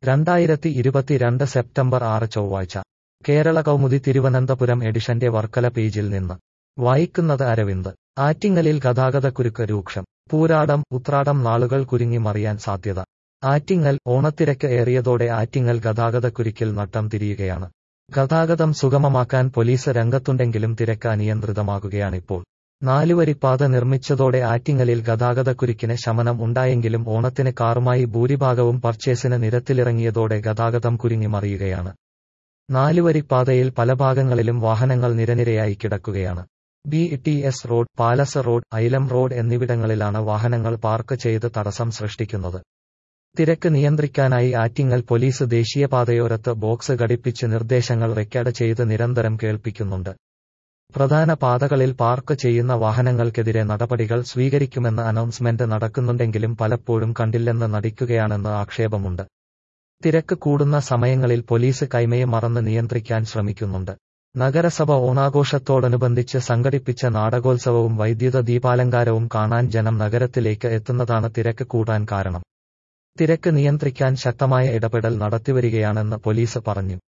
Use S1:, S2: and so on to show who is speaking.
S1: 2022 September 6 ചൊവ്വാഴ്ച കേരള കൗമുദി തിരുവനന്തപുരം എഡിഷന്റെ വർക്കല പേജിൽ നിന്ന് വായിക്കുന്നത് അരവിന്ദ്. ആറ്റിങ്ങലിൽ ഗതാഗതക്കുരുക്ക് രൂക്ഷം. പൂരാടം ഉത്രാടം നാളുകൾ കുരുങ്ങി മറിയാൻ സാധ്യത. ആറ്റിങ്ങൽ ഓണത്തിരക്ക് ഏറിയതോടെ ആറ്റിങ്ങൽ ഗതാഗതക്കുരുക്കിൽ നട്ടം തിരിയുകയാണ്. ഗതാഗതം സുഗമമാക്കാൻ പോലീസ് രംഗത്തുണ്ടെങ്കിലും തിരക്ക് അനിയന്ത്രിതമാകുകയാണിപ്പോൾ. നാലുവരിപ്പാത നിർമ്മിച്ചതോടെ ആറ്റിങ്ങലിൽ ഗതാഗതക്കുരുക്കിന് ശമനം ഉണ്ടായെങ്കിലും ഓണത്തിന് കാറുമായി ഭൂരിഭാഗവും പർച്ചേസിന് നിരത്തിലിറങ്ങിയതോടെ ഗതാഗതം കുരുങ്ങി മറിയുകയാണ്. നാലുവരിപ്പാതയിൽ പല ഭാഗങ്ങളിലും വാഹനങ്ങൾ നിരനിരയായി കിടക്കുകയാണ്. BTS road, palace road, Ailam road എന്നിവിടങ്ങളിലാണ് വാഹനങ്ങൾ പാർക്ക് ചെയ്ത് തടസ്സം സൃഷ്ടിക്കുന്നത്. തിരക്ക് നിയന്ത്രിക്കാനായി ആറ്റിങ്ങൽ പോലീസ് ദേശീയപാതയോരത്ത് ബോക്സ് ഘടിപ്പിച്ച് നിർദ്ദേശങ്ങൾ റെക്കോർഡ് ചെയ്ത് നിരന്തരം കേൾപ്പിക്കുന്നുണ്ട്. പ്രധാന പാതകളിൽ പാർക്ക് ചെയ്യുന്ന വാഹനങ്ങൾക്കെതിരെ നടപടികൾ സ്വീകരിക്കുമെന്ന് അനൗൺസ്മെന്റ് നടക്കുന്നുണ്ടെങ്കിലും പലപ്പോഴും കണ്ടില്ലെന്ന് നടിക്കുകയാണെന്ന് ആക്ഷേപമുണ്ട്. തിരക്ക് കൂടുന്ന സമയങ്ങളിൽ പോലീസ് കൈമയെ മറന്ന് നിയന്ത്രിക്കാൻ ശ്രമിക്കുന്നുണ്ട്. നഗരസഭ ഓണാഘോഷത്തോടനുബന്ധിച്ച് സംഘടിപ്പിച്ച നാടകോത്സവവും വൈദ്യുത ദീപാലങ്കാരവും കാണാൻ ജനം നഗരത്തിലേക്ക് എത്തുന്നതാണ് തിരക്ക് കൂടാൻ കാരണം. തിരക്ക് നിയന്ത്രിക്കാൻ ശക്തമായ ഇടപെടൽ നടത്തിവരികയാണെന്ന് പോലീസ് പറഞ്ഞു.